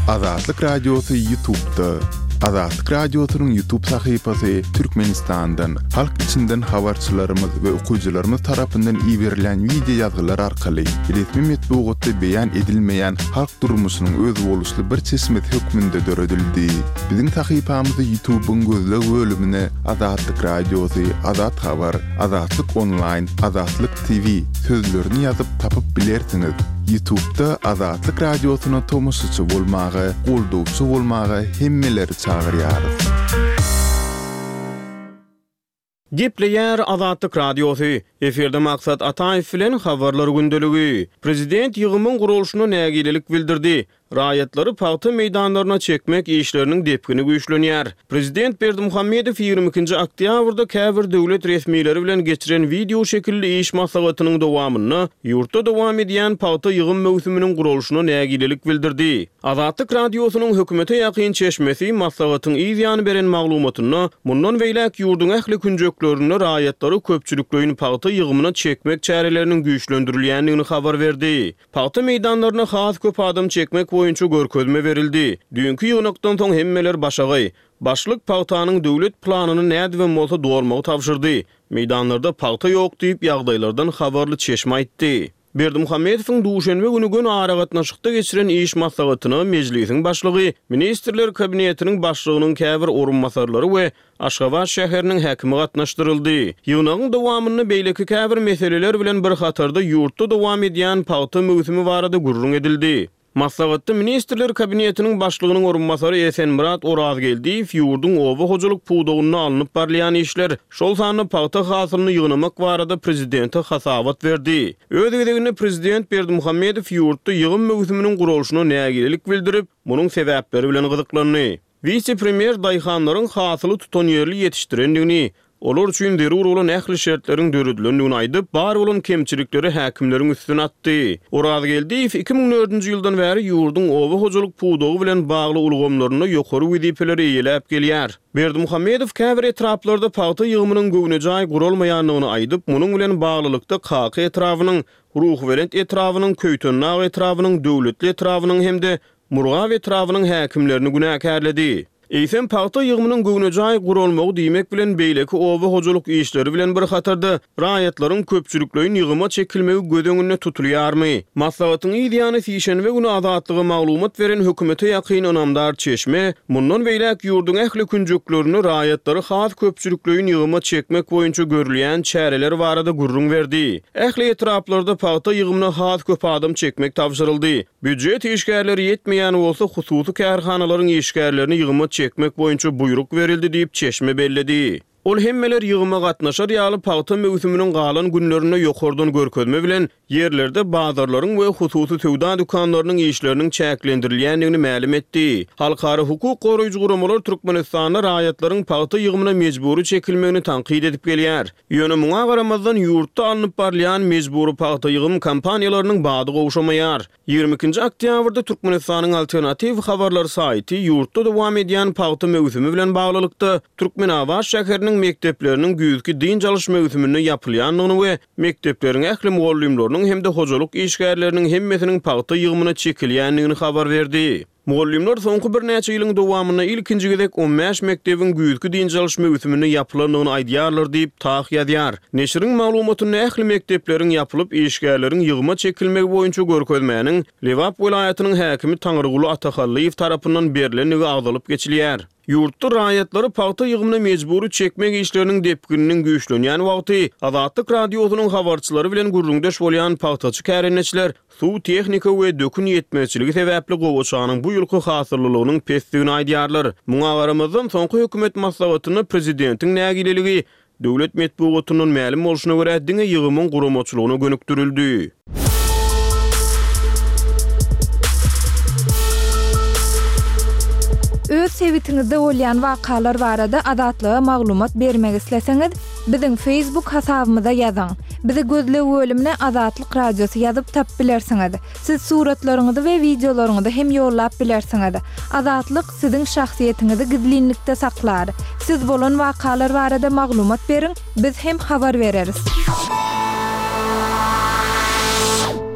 Azatlyk Radiosu YouTube'da. Azatlyk Radiosu'nun YouTube sayfasy Türkmenistan'dan, halk içinden habarçylarymyz we okuwçylarymyz tarapyndan ýiberilen video ýazgylar arkaly resmi metbuatda beýan edilmeýän halk durmuşynyň öz boluşly bir çeşmet hökmünde döredildi. Biziň sayfamyzda YouTube'un gözleg bölümine Azatlyk Radiosu, Azat Habar, Azatlyk Online, Azatlyk TV sözlerini ýazyp tapyp bilersiňiz. YouTube'da Azatlyk Radiosu'na tomusçy bolmagy, goldowçy bolmagy hemmeleri çağırýarys. Gepleýär Azatlyk Radiosu. Eferde maksat Ataýew bilen habarlar gündeligi. Prezident ýygymyň gurulşyna nägilelik bildirdi. Raýatlary paýta meýdanlaryna çekmek işleriniň depkini güýçlenýär. Prezident Berdimuhammedow 22-nji oktýabrda käbir döwlet resmiýetleri bilen geçiren video şekilli iş maslahatynyň dowamyny ýurtda dowam edýän paýta ýygym mewsuminiň gurulşyna nägilelik bildirdi. Azatlyk Radiosunyň hökümete ýakyn çeşmesi maslahatyň ýany beren maglumatyny mundan beýlek ýurdun ähli künjeklerini raýatlary köpçüliklerini paýta ýygymyna çekmek çäreleriniň güýçlendirilýändigini habar berdi. Paýta meýdanlaryna has köp adam çekmek boýunça görkezme berildi. Dünkü ýygnakdan soň hemmeler başagy, başlyk paýtanyň döwlet planyny näde we bolsa dogurmagy tapşyrdy. Meýdanlarda paýta ýok diýip ýagdaýlardan habarly çeşme aýtdy. Berdimuhammedowyň duşenbe günügün ara gatnaşykda geçiren iş maslahatyny mejlisiň başlygy, ministrler kabinetiniň başlygynyň käbir orunmasarlary we Aşgabat şäheriniň häkimi gatnaşdyryldy. Ýygnagyň dowamyny beýleki käbir meseleler bilen bir hatarda ýurtda dowam edýän paýta mewsumi barada gurrun edildi. Maslahatda ministrler kabinetiniň başlygynyň orunmasary Esenmurat Orazgeldiýew ýurdun oba hojalyk puwdagyny alınıp barlayan işler şol sany paýta hasylyny ýygnamak barada prezidente hasabat berdi. Öz gedegini prezident Berdimuhammedow ýurtda ýygym mewsuminiň gurulşyna nägilelik bildirip, munyň sebäpleri bilen gyzyklandy. Vice-premier daýhanlaryň hasyly tutan ýerli ýetişdirendigini, olar üçin derur bolan ähli şertleriň döredilendigini aýdyp, bar bolan kemçilikleri häkimleriň üstüne atdy. Orazgeldiýew 2004-nji ýyldan bäri ýurdun oba hojalyk puwdagy bilen bagly ulgamlaryny ýokary wezipeleri ýelep gelýär. Berdimuhammedow käbir etraplarda paýta ýygymynyň göwnejäi gurulmaýanlygyny aýdyp, munyň bilen baglylykda KK etrafynyň, Ruhverent etrafynyň, Köýtönnaw etrafynyň, döwletli etrafynyň hemde Murgaw etrafynyň häkimlerini günäkärledi. Eýsem paýta ýygymynyň göwnejäi gurulmagy diýmek bilen beýleki oba hojalyk işleri bilen bir hatarda raýatlaryň köpçüliklerini ýygyma çekilmegi gödeňine tutulýarmy? Maslahatyň ýany fiýşenbe güni azatlygy maglumat beren hökümete ýakyn önamdar çeşme, mundan beýlek ýurdun ähli künjeklerini raýatlary has köpçüliklerini ýygyma çekmek boýunça görülýän çäreler barada gurrun berdi. Ähli etraplarda paýta ýygymyna has köp adam çekmek tapşyryldy. Büdjet işgärleri ýetmeýän bolsa hususy kärhanalaryň işgärlerini ýygyma çekmek boýunça buyruk verildi diýip çeşme belledi. Ol hemmeler ýygyma gatnaşar ýaly paýta mewsuminiň galan günlerine ýokardan görkezme bilen ýerlerde bazarlaryň we hususy sowda dükanlarynyň işleriniň çäklendirilýändigini ma'lum etdi. Halkara hukuk goraýjy guramalar Türkmenistanda raýatlaryň paýta ýygymyna mejburi çekilmegini tanqid edip gelýär. Ýöne muňa garamazdan ýurtda alınıp barlayan mejburi paýta ýygym kampaniýalarynyň bady gowşamaýar. 22-nji oktýabrda Türkmenistanyň alternativ habarlar saýty ýurtda dowam edýän paýta mewsumi bilen baglylykda Türkmenawa şäheriniň mektepleriniň güýzki din çalyş mewsumyny ýapylýanlygyny we mektepleriň ähli muallimläriniň hemde hojalyk işgärleriniň hemmesiniň paýta ýygymyna çekilýändigini habar berdi. Muallimler soňky bir näçe ýylyň dowamyna ilkinji gezek 15 mektebiň güýzki din çalyş mewsumyny ýapylandygyny aýdýarlar diýip taýyk ýazýar. Neşriň maglumatyny ähli mektepleriň ýapylyp işgärleriň ýygyma çekilmegi boýunça görkezmäniň Lewap welaýatynyň häkimi Taňryguly Atahallyýew tarapyndan berilendigi agdalyp geçilýär. Ýurtda raýatlary paýta ýygymyna mejburi çekmek işleriniň depkininiň güýçlenýän wagty Azatlyk Radiosunyň habarçylary bilen gurrundaş bolýan paýtaçy kärenetçiler suw tehnika we dökün ýetmezçiligi sebäpli gowaçanyň bu ýylky hasyrlylygynyň pesdigini aýdýarlar. Muňa garamazdan soňky hökümet maslahatyny prezidentiň nägileligi döwlet metbuatynyň ma'lum bolşyna görä diňe ýygymyň guramaçylygyna gönükdirildi. Öz sebitiňizde bolýan wakalar barada azatlyga maglumat bermek isleseňiz, biziň Facebook hasabymyza ýazyň. Bizi gözle bölümine Azatlyk Radiosu ýazyp tap bilersiňiz. Siz suratlaryňyzy we videolaryňyzy hem ýollap bilersiňiz. Azatlyk siziň şahsiýetiňizi gizlinlikde saklar. Siz bolan wakalar barada maglumat beriň, biz hem habar bereriz.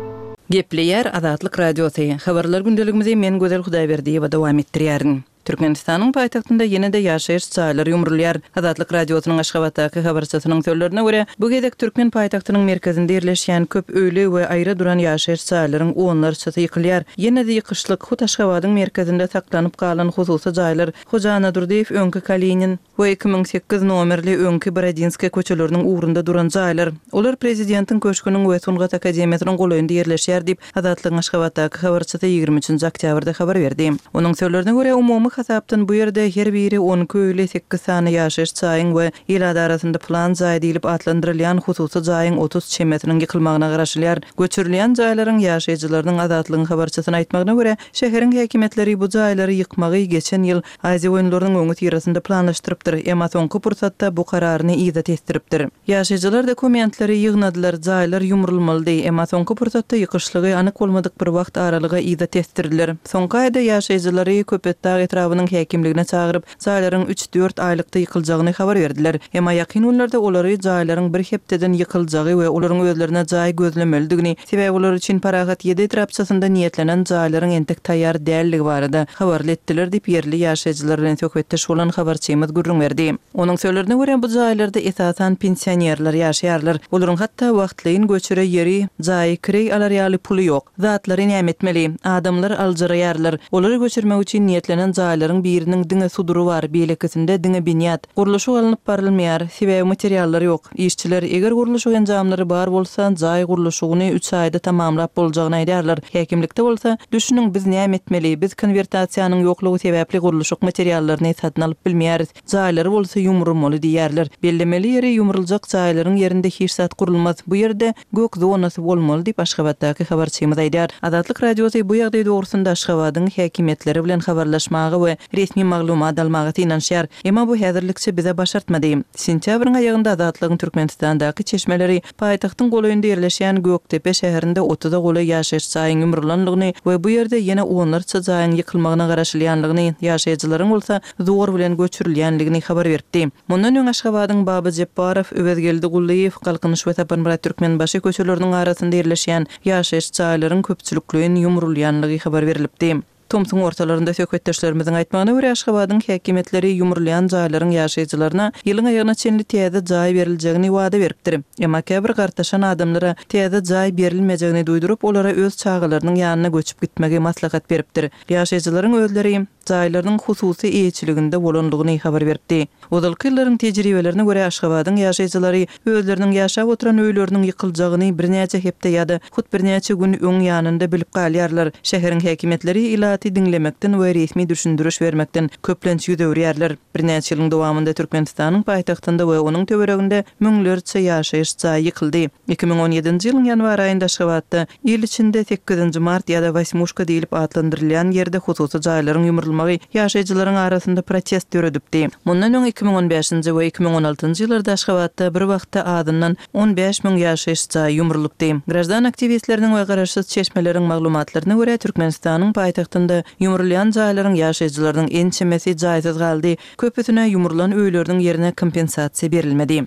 Gepleyer Azatlyk Radiosu. Habarlar gündeligimizi men Gözel Hudaýberdiýewa dowam etdirýärin. Türkmenistanyň paýtagtynda ýene-de ýaşaýyş çaýlary ýumrulýar. Azatlyk Radiosynyň Aşgabatdaky habarçysynyň sözlerine görä, bu gedek Türkmen paýtagtynyň merkezinde ýerleşýän köp öýle we aýra duran ýaşaýyş çaýlaryň onlarça ýykylýar. Ýene-de ýykyşlyk Hut Aşgabatyň merkezinde saklanyp galan hususy jaýlar Hojana Durdiýew öňkü Kalinin we 2008 nomerli öňkü Bradinski köçeleriniň ugrunda duran jaýlar. Olar prezidentiň köşküniň we Sungat Akademiýasynyň goýunda ýerleşýär diýip Azatlyk Aşgabatdaky habarçysy 23 oktýabrda habar berdi. Onuň sözlerine görä umumy hasapdan bu ýerde her biri 12 öýle 8 sany ýaşaýyş çaýyň we ýyllar arasynda plan jaý diýilip atlandyrylýan hususy jaýyň 30 çemetiniň ýykylmagyna garaşylýar. Göçürilýän jaýlaryň ýaşaýjylarynyň azatlygyny habarçysyna aýtmagyna görä, şäheriň häkimetleri bu jaýlary ýykmagy geçen ýyl Aziýa oýunlarynyň öňü tirasynda planlaşdyrypdyr. Emma soňky pursatda bu kararyny ýa-da testiripdir. Ýaşaýjylar dokumentleri ýygnadylar, jaýlar ýumrulmaly. Emma soňky pursatda ýykyşlygy anyk bolmadyk bir wagt aralygy ýa-da testirilir. Soňky aýda ýaşaýjylary köpetdäg etrafynyň häkimligine çagyryp, jaýlaryň 3-4 aýlykda ýykyljagyny habar berdiler. Emma ýakyn günlerde olary jaýlaryň bir hepdeden ýykyljagy we olaryň özlerine jaý gözlemeligini, sebäbi olar üçin paragat 7 etrapçasynda niýetlenen jaýlaryň entek taýýar dälligi barada habar etdiler diýip ýerli ýaşaýjylar bilen söhbetde şolan habarçymyz gurrun berdi. Onuň sözlerine görä bu jaýlarda esasan pensionerler ýaşaýarlar. Olaryň hatda wagtlyň göçüre ýeri, jaý kirey alarýaly puly ýok. Zatlary nämetmeli, adamlar aljaýarlar. Olary göçürmek üçin niýetlenen jaýlaryň biriniň diňe suduru bar, beýlekisinde diňe biniýat. Guruluşy alınıp barylmaýar, sebäbi materiallar ýok. İşçiler eger guruluşy enjamlary bar bolsa, jaý guruluşyny 3 aýda tamamlap boljagyny aýdýarlar. Häkimlikde bolsa, düşünüň biz nämetmeli, biz konvertasiýanyň ýoklugy sebäpli guruluşyk materiallaryny satyn alyp bilmeýäris. Jaýlary bolsa ýumrulmaly diýerler. Bellemeli ýeri ýumruljak jaýlaryň ýerinde hiç zat gurulmaz. Bu ýerde gök zonasy bolmaly diýip Aşgabatdaky habarçymyz aýdýar. Azatlyk Radiosu bu ýagdaý dogrusyna Aşgabatyň häkimetleri bilen habarlaşmagy we resmi maglumat almagy tynanşýar. Emma bu häzirlikçe bize başartmady. Sentýabryň aýagynda Azatlygyň Türkmenistandaky çeşmeleri paýtagtyň goýunda ýerleşýän Göktepe şäherinde 30 goly ýaşaýyş çaýyň ýumrulanlygyny we bu ýerde ýene onlarça jaýyň ýykylmagyna garaşylýanlygyny, ýaşaýjylaryň bolsa zor bilen göçürilýänligini habar berdi. Mundan öň Aşgabatyň Baba Jepbarow, Öwedgeldi Gullaýew, Galkynyş we Tapanmurad Türkmenbaşy köçeleriniň arasynda ýerleşýän ýaşaýyş çaýlaryň köpçülikliginiň ýumrulýanlygy habar berilipdi. Tomsun ortalarında söhbetdeşlerimizin aýtmagyna görä Aşgabatyň häkimetleri ýumrulýan jaýlaryň ýaşaýjylaryna ýylyň aýagyna çenli täze jaý beriljegini wada beripdir. Emma käbir gartaşan adamlara täze jaý berilmejegini duýdurup, olara öz çağalarynyň ýanyna göçüp gitmegi maslahat beripdir. Ýaşaýjylaryň özleri jaýlaryň hususy eýçiliginde bolanlygyny habar berdi. Odalky ýyllaryň tejribelerine görä Aşgabatyň ýaşaýjylary özleriniň ýaşap oturan öýleriniň ýykyljagyny birnäçe hepde ýa-da hut birnäçe gün öň ýanynda bilip galýarlar. Şäheriň häkimetleri dinlemekden we resmi düşündürüş bermekden köplenç ýüdürýärler. Birnäçe ýylyň dowamında Türkmenistanyň paýtagtynda we onuň töwereginde müňlerçe ýaşaýyş jaý ýykyldy. 2017-nji ýylyň ýanwar aýynda Aşgabatda ýyl içinde 8-nji mart ýa-da 8 diýilip atlandyrylýan ýerde hususy jaýlaryň ýumrulmagy ýaşaýjylaryň arasynda protest ýörüdipdi. Mundan öň 2015-nji we 2016-njy ýyllarda Aşgabatda bir wagtda adından 15.000 ýaşaýyş jaý ýumrulupdy. Grajdan aktivistleriniň we garaşsyz çeşmeleriň maglumatlaryna görä Türkmenistanyň paýtagtynda ýumrulýan jaýlaryň ýaşaýjylarynyň en çemesi jaýsyz galdy. Köpüsine ýumrulan öýleriniň ýerine kompensasiýa berilmedi.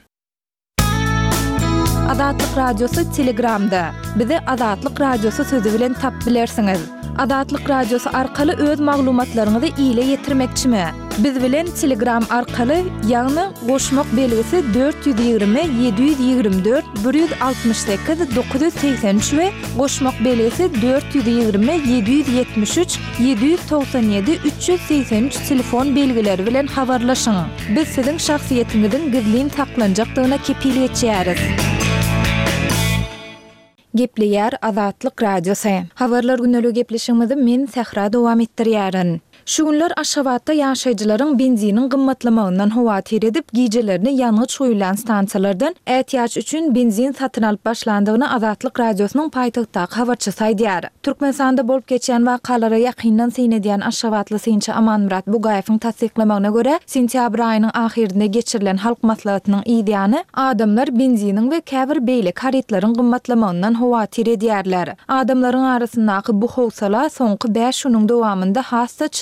Azatlyk Radiosu Telegramda. Bizi Azatlyk Radiosu sözü bilen tap bilersiňiz. Azatlyk Radiosu arkaly öz maglumatlaryňyzy ýyla ýetirmekçimi? Biz bilen Telegram arkaly ýagny goşmak belgisi 420 724 168 983 we goşmak belgisi 420 773 797 383 telefon belgileri bilen habarlaşyň. Biz siziň şahsiýetiňiziň gizlin saklanjakdygyna kepil etýäris. Gepleyer Azatlyk Radiosu. Habarlar günlük gepleşigimizi men Sahra dowam etdirýärin. Şu günler Aşgabatda ýaşaýjylaryň benzinin gymmatlamagynyň hawatyr edip gijelerini ýanygy çoýulan stansiýalardan ätýaç üçin benzin satyn alyp başlandygyny Azatlyk Radiosynyň paýtagtdaky habarçysy aýdýar. Türkmenistanda bolup geçen wakalara ýakyndan seýnedýän Aşgabatly Synça Amanmurat Bugaýewiň tasdiklamagyna görä, sentýabr aýynyň ahirinde geçirilen halk maslahatynyň ýa-da adamlar benzinin we käbir beýle karetlaryň gymmatlamagynyň hawatyr edýärler. Adamlaryň arasyndaky bu howsala soňky 5 ýylyň dowamında hassa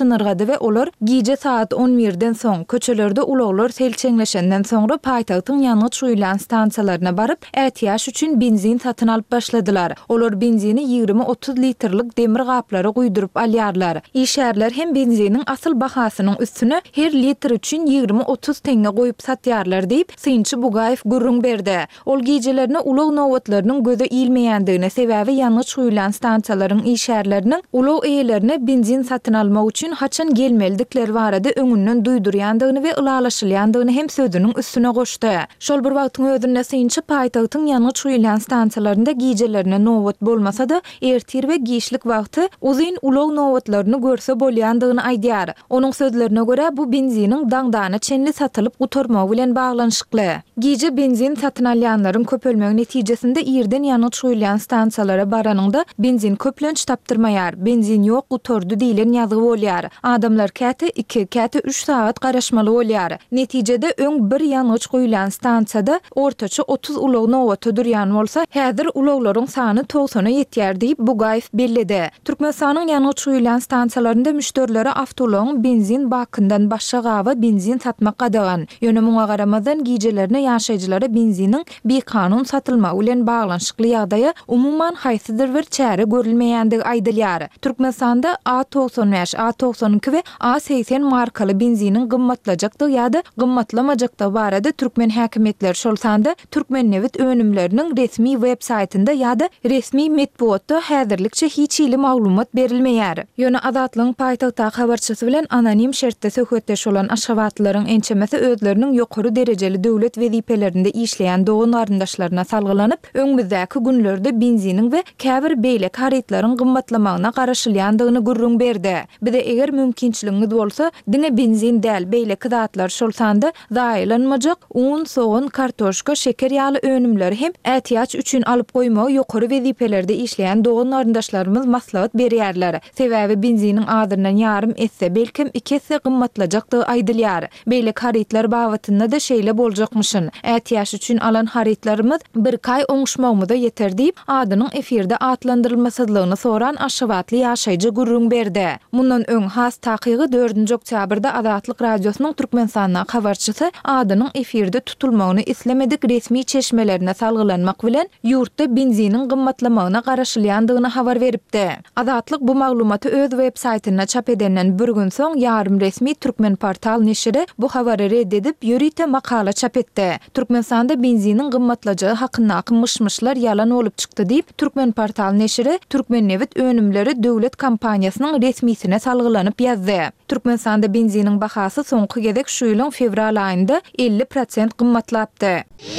çynyrgady we olar gije saat 11-den soň köçelerde ulaglar selçeňleşenden soňra paýtagtyň ýanygy çuýulan stansiýalaryna baryp ätiýaş üçin benzin satyn alyp başladylar. Olar benzini 20-30 litrlik demir gaplary guýduryp alýarlar. Işärler hem benzinin asyl bahasynyň üstüne her litr üçin 20-30 teňe goýup satýarlar diýip Synçy Bugaýew gurrun berdi. Ol gijelerine ulag nowatlarynyň göze ilmeýändigine sebäbi ýanygy çuýulan stansiýalaryň işärleriniň ulag eýelerine benzin satyn almak üçin haçan gelmeldikleri barada öňünden duýdurýandygyny we ılalaşylýandygyny hem sözüniň üstüne goşdy. Şol bir wagtyň özünde Synçy paýtagtyň ýanygy çuýulan stansiýalarynda gijelerine nowat bolmasa-da ertir we giýişlik wagty uzyn ulag nowatlaryny görse bolýandygyny aýdýar. Onuň sözlerine göre bu benzinin daňdana çenli satylyp gutarmak bilen baglanşykly. Gije benzin satyn alýanlaryň köpelmegi netijesinde ýerden ýanygy çuýulan stansiýalara baranyňda benzin köplenç tapdyrmaýar, benzin ýok gutardy diýilen ýazygy bolýar. Adamlar käte 2, käte 3 saat garaşmaly bolýar. Netijede öň bir ýanygy çuýulan stansiýada ortaça 30 ulag nowat durýan bolsa, häzir ulaglaryň sany 90-a ýetýär diýip Bugaýew bellidi. Türkmenistanyň ýanygy çuýulan stansiýalarynda müşterilere awtolaryň benzin bakyndan başga gawa benzin satmak gadagan. Ýöne muňa garamazdan gijelerine ýaşaýjylara benziniň bekanun satylmagy bilen baglanşykly ýagdaýa umuman haýsydyr bir çäre görülmeýändigi aýdylýar. Türkmenistanda A95, A92 we A80 markaly benziniň gymmatlajakdygy ýa-da gymmatlamajakdygy barada türkmen häkimetleri şol sanda Türkmennewit önümleriniň resmi web saytynda ýa-da resmi metbuatda häzirlikçe hiç ýyly maglumat berilmeýär. Ýöne Azatlygyň paýtagta habarçysy bilen anonim şertde söhbetdeş bolan aşgabatlaryň ençemesi özleriniň ýokary derejeli döwlet wezipelerinde işleýän dogan aryndaşlaryna salgylanyp, öňümüzdäki günlerde benziniň we käbir beýlek haritlaryň gymmatlamagyna garaşylýandygyny gurrun berdi. Bize eger mümkinçiligiňiz bolsa, diňe benzin däl beýlek zatlar şol sanda zaýlanmajak un, soğan, kartoşka, şeker ýaly önümleri hem ätiýaç üçin alyp goýmagy ýokary wezipelerde işleýän dogan aryndaşlarymyz maslahat berýärler. Sebäbi benziniň adyryndan ýarym etse, belkim 2 esse gymmatlajakdygy aýdylýar. Beýlek haritler babatynda da şeýle boljakmyşyn. Ätiýaş üçin alan haritlarymyz bir kay oňuşmagymyza ýeter diýip adynyň efirde atlandyrylmasydygyny soran aşgabatly ýaşaýjy gurrun berdi. Mundan öň has takygy 4-nji oktýabrda Azatlyk radiosynyň Türkmenistanyň habarçysy adynyň efirde tutulmagyny islemedik resmi çeşmelerine salgylanmak bilen ýurtda benziniň gymmatlamagyna garaşylýandygyny habar beripdi. Azatlyk bu maglumaty öz web saytyna çap edenden bir gün soň ýarym resmi Türkmen portal neşri bu habary reddedip ýörite makala çap etdi. Türkmenistanda benziniň gymmatlajagy hakyndaky myşmyşlar ýalan bolup çykdy diýip Türkmen portal neşri Türkmennewit önümleri döwlet kampaniýasynyň resmisine salgylanyp ýazdy. Türkmenistanda benziniň bahasy soňky gezek şu ýylyň fevral aýynda 50% gymmatlapdy.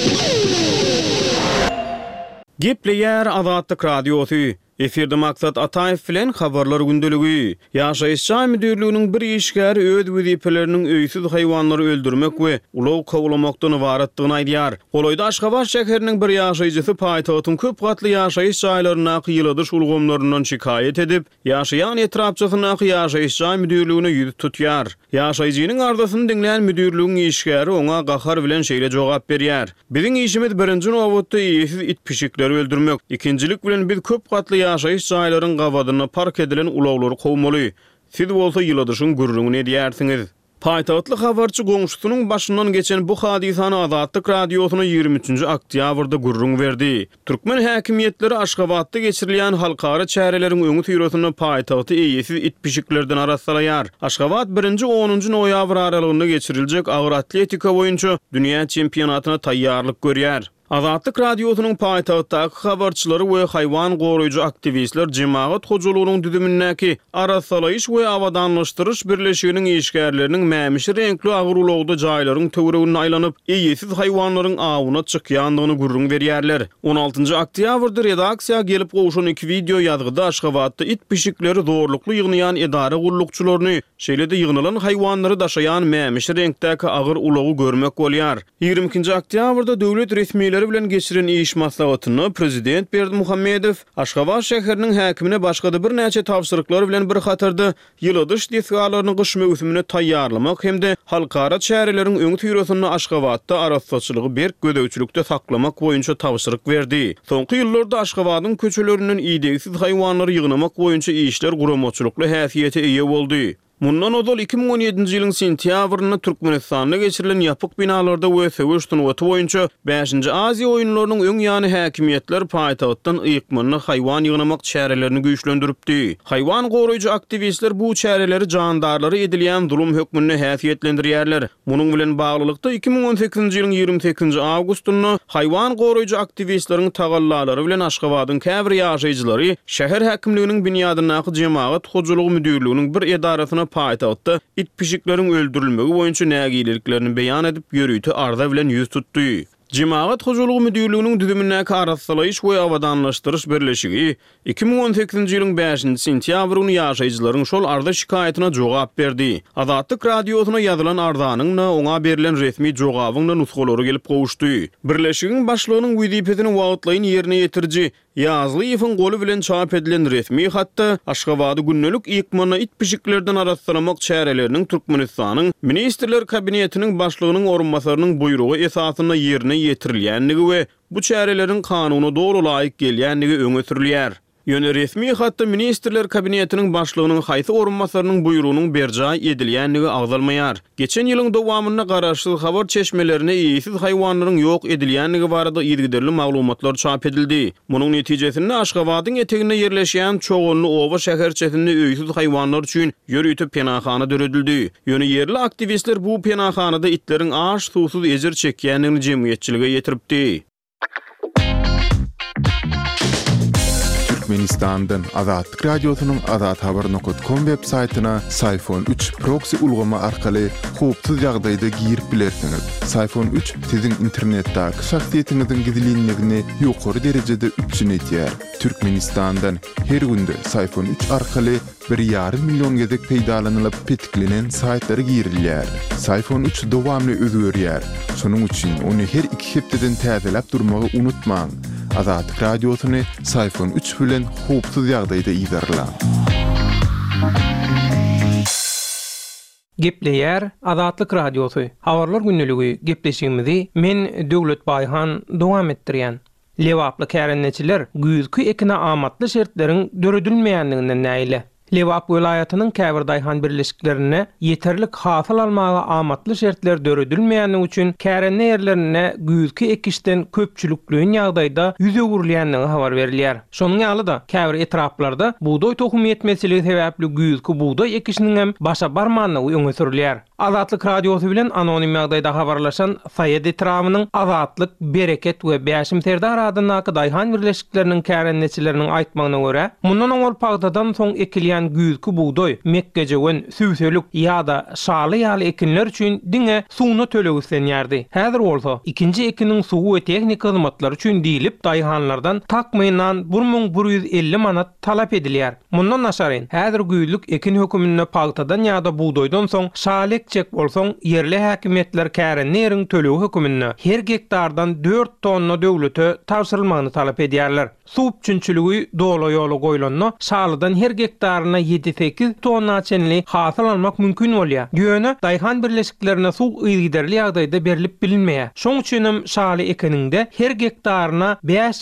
Gepleýär Azatlyk radiosy. Efirde maksat Ataýew bilen habarlar gündeligi. Ýaşaýyş müdürlüğiniň bir işgäri öz wezipeleriniň öýsüz haýwanlary öldürmek we ulag kowlamakdan ibaretdigini aýdýar. Golaýda Aşgabat şäheriniň bir ýaşaýjysy paýtagtyň köp gatly ýaşaýyş jaýlaryna ýylydyş ulgamlaryndan şikayet edip, ýaşaýan etrapçysyna ýaşaýyş müdürlüğine ýüz tutýar. Ýaşaýjynyň ardasyny dinleýän müdürlüğiniň işgäri oňa gahar bilen şeýle jogap berýär. Biziň işimiz birinji nowatda ýetsiz it pişikleri öldürmek, ikinjilik bilen biz köp gatly ýaşaýyş jaýlaryň gawadyna park edilen ulaglary gowmaly. Siz bolsa ýylydyşyň gurrungyny edýärsiňiz. Paýtagtlyk habarçy goňşusynyň başyndan geçen bu hadisany Azatlyk radiosyna 23-nji oktýabrda gurrun berdi. Türkmen häkimetleri Aşgabatda geçirilýän halkara çäreleriň öňü tüýresini paýtagty eýesiz it pişiklerden arasalaýar. Aşgabat 1-10-njy noýabr aralygynda geçiriljek agyr atletika boýunça dünýä çempionatyna taýýarlyk görýär. Azatlyk radiosynyň paýtagtdaky habarçylary we haýwan goraýjy aktivistler jemaat hojalygynyň düzümindäki arasalaýyş we awadanlaşdyryş birleşiginiň işgärleriniň mämişi renkli agyr ulagda jaýlaryň töweregine aýlanyp, eýesiz haýwanlaryň awyna çykýandygyny gurrun berýärler. 16-njy oktýabrda redaksiýa gelip gowşan 2 video ýazgyda Aşgabatda it pişikleri zorlukly ýygnaýan edara gullukçylaryny, şeýle-de ýygnalan haýwanlary daşaýan mämişi renkdäki agyr ulagy görmek bolýar. 22-nji oktýabrda döwlet resmiýetleri bilen geçiren iş maslahatyny prezident Berdimuhammedow Aşgabat şäheriniň häkimine başga-da bir näçe tawsyryklar bilen bir hatarda ýylydyş desgalaryny gyş mewsümine taýýarlamak hemde halkara çäreleriň öňü tüýresini Aşgabatda arasatçylygy berk gödäwçilikde saklamak boýunça tawsyryk berdi. Soňky ýyllarda Aşgabatyň köçelerinden iýdegsiz haýwanlary ýygnamak boýunça işler guramaçylykly häsiýete eýe boldy. Mundan odol 2017-nji ýylyň sentýabryna Türkmenistanda geçirilen ýapyk binalarda WSW turnuwaty boýunça 5-nji Aziýa oýunlarynyň öň ýany häkimiýetler paýtagtdan ýykmanyny haýwan ýygnamak çärelerini güýçlendiripdi. Haýwan goraýjy aktivistler bu çäreleri jandarlary edilýän zulum hökmüne häsiýetlendirýärler. Munyň bilen baglylykda 2018-nji ýylyň 28-nji awgustunda haýwan goraýjy aktivistleriň tagallalary bilen Aşgabatyň käbir ýaşaýjylary şäher häkimliginiň binýadynaky jemaat hojulugy müdürliginiň bir edarasyna paýtagtda it pişikleriň öldürilmegi boýunça nägileliklerini beýan edip ýörüýti arda bilen ýüz tutdy. Jemaat hojulugy müdürliginiň düzümindäki arassylaýyş we awadanlaşdyryş birleşigi 2018-nji ýylyň 5-nji sentýabryny ýaşaýjylaryň şol arda şikayetina jogap berdi. Azatlyk radiosyna ýazylan ardanyň oňa berilen resmi jogabyň nusgalary gelip gowuşdy. Birleşigiň başlygynyň wezipetini wagtlaýyn ýerine ýetirji Ýazlyýewiň goly bilen çap edilen resmi hatda Aşgabady günnelik ýykmany it pişiklerden araşdyramak çäreleriniň Türkmenistanyň Ministrler Kabinetiniň başlygynyň orunbasarynyň buýrugy esasyna ýerine ýetirilýänligi we bu çärelerin kanuny dogry laýyk gelýänligi öňe sürilýär. Ýöne resmi hatda Ministrler Kabinetiniň başlygynyň haýsy orunbasarynyň buýrugynyň berjä edilýänligi agzalmaýar. Geçen ýylyň dowamyna garaşly habar çeşmelerine ýeýsiz haýwanlaryň ýok edilýänligi barada ýergiderli maglumatlar çap edildi. Munyň netijesinde Aşgabatyň eteginde ýerleşýän çoğunly oba şäherçesinde öýsiz haýwanlar üçin ýörüýti penahana döredildi. Ýöne ýerli aktivistler bu penahanada itleriň aş susuz ejer çekýänligini jemgyýetçilige ýetiripdi. Türkmenistan'dan Azatlyk Radiosynyň azathabar.com web saýtyna Sayfon 3 proxy ulgama arkaly howpsuz ýagdaýda girip bilersiňiz. Sayfon 3 siziň internetdäki şahsiýetiňiziň gizlinligini ýokary derejede üçinetýär. Türkmenistan'dan her günde Sayfon 3 arkaly 1,5 milyon gezek peýdalanylyp petiklenen saýtlary girilýär. Sayfon 3 dowamly özgörýär. Şonuň üçin ony her 2 hepdeden täzeläp durmagy unutmaň. Azatlyk Radiosyny Sayfon 3 bilen howpsuz ýagdaýda ýygarla. Gepleýär Azatlyk Radiosy. Habarlar günneligi gepleşigimizi men Döwlet Baýhan dowam etdirýän. Lewaply kärenneçiler güýzkü ekine amatly şertleriň döredilmeýänliginden näýle. Lewap welaýatynyň käbir daýhan birleşiklerine ýeterlik hasyl almaga amatly şertler döredilmeýänligi üçin kärenne ýerlerine güýzkü ekişden köpçüliklüğün ýagdaýda ýüze gurulýanlygy habar berilýär. Şonuň ýalyda käbir etraplarda buğday tohumy ýetmeçiligi sebäpli güýzkü buğday ekişiniň hem başa barmanlygy öňe sürilýär. Azatlyk Radiosy bilen anonim ýagdaýda habarlaşan Saýed etrafynyň Azatlyk, Bereket we Bäşim Serdar adynaky daýhan birleşikleriniň kärenneçileriniň aýtmagyna görä, mundan oňol pagdadan soň ekilýän güýzkü buğday, mekkejewen, süwselük ýa-da şaly ýaly ekinler üçin diňe suwna tölegüslenýärdi. Häzir bolsa ikinji ekiniň suwu we tehnik hyzmatlar üçin diýilip daýhanlardan takmynan 1150 manat talap edilýär. Mundan naşaryn häzir güýzlük ekin hökümine pagdadan ýa-da buğdaýdan soň şaly çek bolsoň yerli häkimetler kärennerin tölegi hökümine her hektardan 4 tonna döwlete tapşyrylmagyny talap edýärler. Suw üçinçiligi dolu ýoly goýulanna şalydan her hektaryna 7-8 tonna çenli hasyl almak mümkin bolýar. Ýöne daýhan birleşiklerine suw ýygyderli ýagdaýda berilip bilinmeýär. Şoň üçin hem şaly ekeninde her hektaryna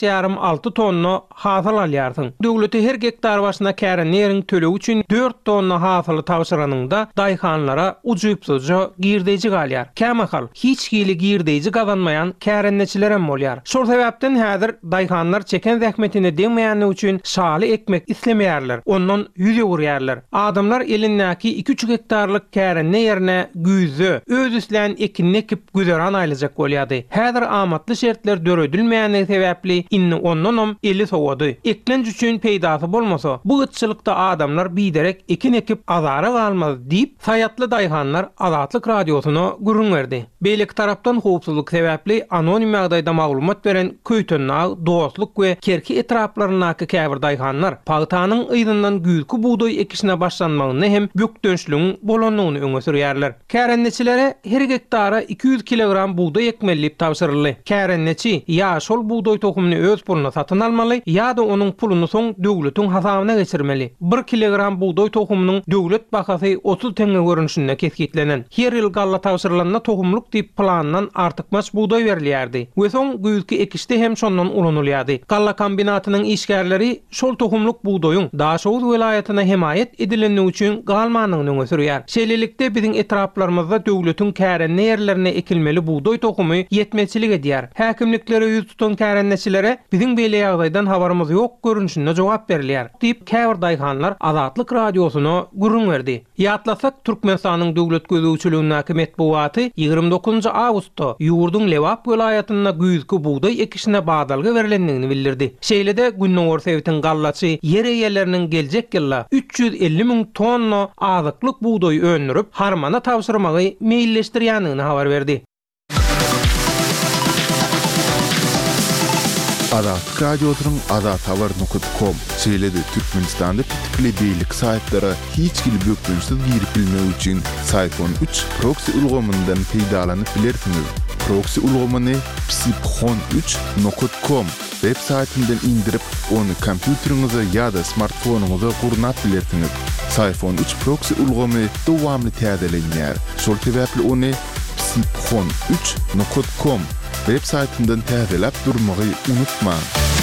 5,5-6 tonna hasyl alýarsyň. Döwlete her hektar başyna kärennerin tölegi üçin 4 tonna hasyly tapşyranyňda daýhanlara uçupsuzca girdeji galýar. Kämahal hiç hili girdeji gazanmayan kärenneçiler hem bolýar. Şol sebäpden häzir daýhanlar çeken zähmetine deňmeýänligi üçin şaly ekmek islemeýärler. Ondan ýüze gurýarlar. Adamlar elindäki 2-3 hektarlyk kärenne ýerine güýzü öz üslen ekinini ekip güzeran aýlajak bolýardy. Häzir amatly şertler döredilmeýänligi sebäpli inni ondan eli sowady. Eklenç üçin peýdasy bolmasa, bu ýetçilikde adamlar biderek ekin ekip azara galmaz diýip saýatly daýhanlar Azatlyk Radiosyna gurrun berdi. Beýleki tarapdan howpsuzlyk sebäpli anonim ýagdaýda maglumat beren Köýtönnaň, Dostluk we Kerki etraplarynaky käbir daýhanlar pagtanyň ýygynyň güýzkü buğday ekişine başlanmagyny hem bükdönçlüğün bolanlygyny öňe sürýärler. Kärenneçilere her hektara 200 kilogram buğday ekmelip tapşyryldy. Kärenneçi ýa şol buğday tohumyny öz puluna satyn almaly ýa-da onuň puluny soň döwletiň hasabyna geçirmeli. 1 kilogram buğday tohumynyň döwlet bahasy 30 teňe görünüşinde keskitlenen. Her ýyl galla tapşyrylanna tohumluk diýip plandan artykmaç buğday berilýärdi. We soň güýzkü ekişde hem şondan ulanylýardy. Galla kombinatynyň işgärleri şol tohumluk buğdoyun Daşowuz welaýatyna himayet edilenligi üçin galmanyny öňe sürýär. Şeýlelikde biziň etraplarymyzda döwletiň kärenne ýerlerine ekilmeli buğdoy tohumy yetmeçilik edýär. Häkimliklere ýüz tutan kärenneçilere biziň beýle ýagdaýdan habarymyz ýok görünüşinde jogap berilýär diýip käbir daýhanlar Azatlyk radiosyna gurrun berdi. Ýatlasak Türkmenistanyň döwlet gözüçiliginiň metbuaty 29 awgustda ýurdun Lewap welaýatyna güýzki buğdoy ekişine badalga verilendigini bildirdi. Şeýlede Günnowar Sewitiň gallaçy ýer eýeleriniň geljek ýylla 350.000 tonna azyklyk buğdoy öňürüp harmana tapşyrmagy meýilleşdirýändigini habar berdi. Azatlyk radiosynyň azathabar.com şeýlede Türkmenistanda pitkili beýlik saýtlary hiç kim bökdünsiz girip bilmek üçin Sayfon 3 proxy ulgamyndan peýdalanyp bilersiňiz. Proxy ulgamyny psiphon3.com web saytyndan indirip onu kompýuteriňize ýa-da smartfonuňyza gurnap bilersiňiz. Sayfon 3 proxy ulgamy dowamly täzelenýär. Şol sebäpli onu psiphon3.com web saytyndan täzelep durmagy unutma.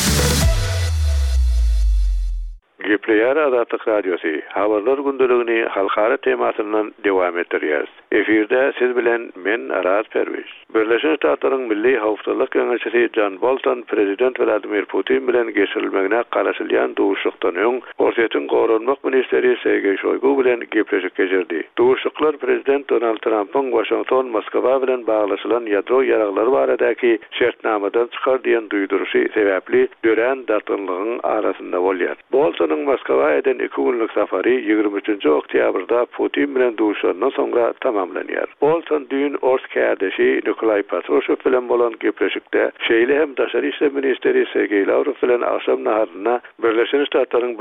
Gepleýär Azatlyk radiosu habarlar gündeligini halkara temasynyň dowam etdirýär. Efirde siz bilen men Araz Perwiz. Birleşen Ştatlaryň Milli Hawpsuzlyk Keňeşi John Bolton Prezident Vladimir Putin bilen geçirilmegine garaşylýan dowuşlukdan öň Orsiýetiň gorunmak ministeri Sergey Shoygu bilen gepleşik geçirdi. Dowuşluklar Prezident Donald Trump'yň Washington, Moskwa bilen baglaşylan ýadro ýaraglary baradaky şertnamadan çykar diýen duýduruşy sebäpli dören dartynlygyň arasynda bolýar. Boltonyň Moskwa eden 2 günlük safary 23 oktýabrda Putin bilen dowuşandan soňra tamamlanýar. Bolton dün Ors kärdeşi Nikolay Patrushev bilen bolan gepleşikde şeýle hem daşary işler ministeri Sergey Lavrov bilen akşam naharyna Birleşen Ştatlaryň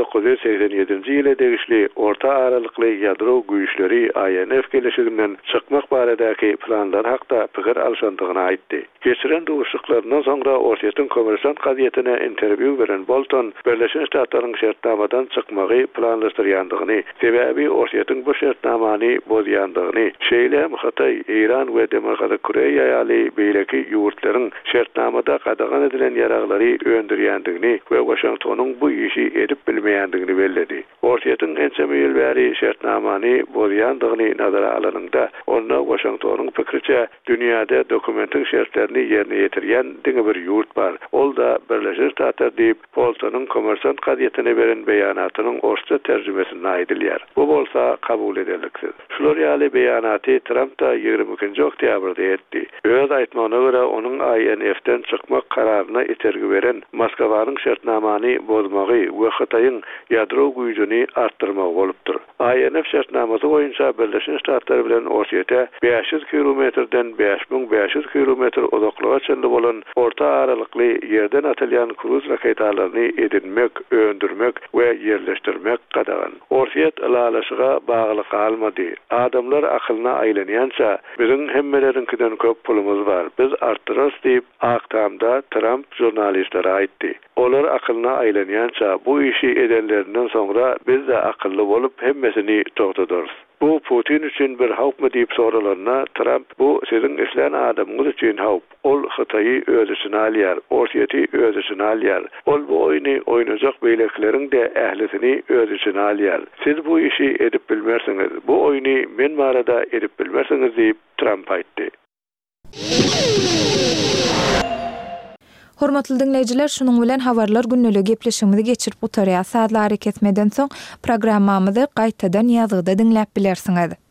1987-nji ýyla degişli orta aralykly ýadro güýçleri INF gelişiginden çykmak baradaky planlar hakda pikir alşandygyny aýtdy. Geçiren dowuşluklardan soňra Orsiýetiň kommersant gazetine interwýu beren Bolton Birleşen Ştatlaryň şertnamadan çykmagy planlaşdyrýandygyny, sebäbi Orsiýetiň bu şertnamany bozýandygyny, şeýle Xitay, Iran we Demokratik Koreýa ýaly beýleki ýurtlaryň şertnamada gadagan edilen ýaraglary öndürýändigini we Washingtonyň bu işi edip bilmeýändigini bellädi. Orsiýetiň ençeme ýyl bäri şertnamany bozýandygyny nazara alanyňda onda Washingtonyň pikirçe dünýäde dokumentin şertlerini ýerine ýetirýän diňe bir ýurt bar. Ol da Birleşen Ştatlar diýip Boltonyň kommersant gazetine beren beýanatynyň orsça terjümesini aýdylýar. Bu bolsa kabul edileksiz. Şular ýaly beýanaty Trump da 22 oktýabrda etdi. Öz aýtmagyna görä onuň INF-den çykmak kararyna itergi beren Moskawanyň şertnamany bozmagy we Xitaýyň ýadro güýjüni artdyrmagy bolupdyr. INF şertnamasy boýunça Birleşen Ştatlar bilen Orsiýete 500 kilometrden 5500 kilometr uzaklyga çenli bolan orta aralykly ýerden atylýan kruz raketalaryny edinmek, öndürmek we ýerleşdirmek gadagan. Orsiýet ilalaşyga bagly kalmady. Adamlar akylyna aýlanýança biziň hemmeleriňkinden köp pulumuz bar. Biz artdyrys diýip aktamda Trump jurnalistlere aýtdy. Olar akylyna aýlanýança bu işi edenlerinden soňra biz de akylly bolup hemmesini togtadyrys. Bu Putin üçün bir hawpmy diýip soralarına Trump bu siziň islen adamyňyz üçin hawp. Ol Xitaýy özüne alýar, Orsiýeti özüne alýar. Ol bu oýny oýnajak beýlekleriň de ählisini özüne alýar. Siz bu işi edip bilmersiňiz. Bu oýny men barada edip bilmersiňiz diýip Trump aýtdy. Hormatly dinleyijiler, şunuň bilen habarlar günnüligi gepleşigimizi geçirip utarýar. Saatlary kesmeden soň programmamyzy gaýtadan ýazgyda dinläp bilersiňiz.